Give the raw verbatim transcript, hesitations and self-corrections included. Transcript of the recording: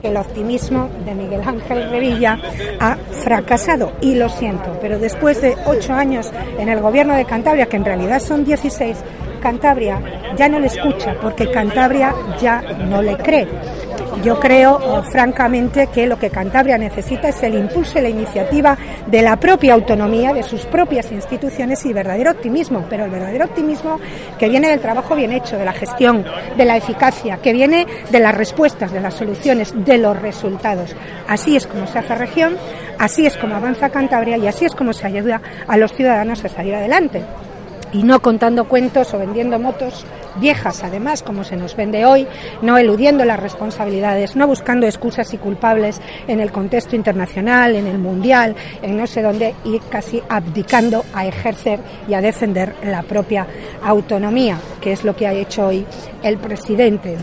que el optimismo de Miguel Ángel Revilla ha fracasado, y lo siento, pero después de ocho años en el gobierno de Cantabria, que en realidad son dieciséis, Cantabria ya no le escucha, porque Cantabria ya no le cree. Yo creo, oh, francamente, que lo que Cantabria necesita es el impulso y la iniciativa de la propia autonomía, de sus propias instituciones y verdadero optimismo, pero el verdadero optimismo que viene del trabajo bien hecho, de la gestión, de la eficacia, que viene de las respuestas, de las soluciones, de los resultados. Así es como se hace región, así es como avanza Cantabria y así es como se ayuda a los ciudadanos a salir adelante. Y no contando cuentos o vendiendo motos viejas, además, como se nos vende hoy, no eludiendo las responsabilidades, no buscando excusas y culpables en el contexto internacional, en el mundial, en no sé dónde, y casi abdicando a ejercer y a defender la propia autonomía, que es lo que ha hecho hoy el presidente.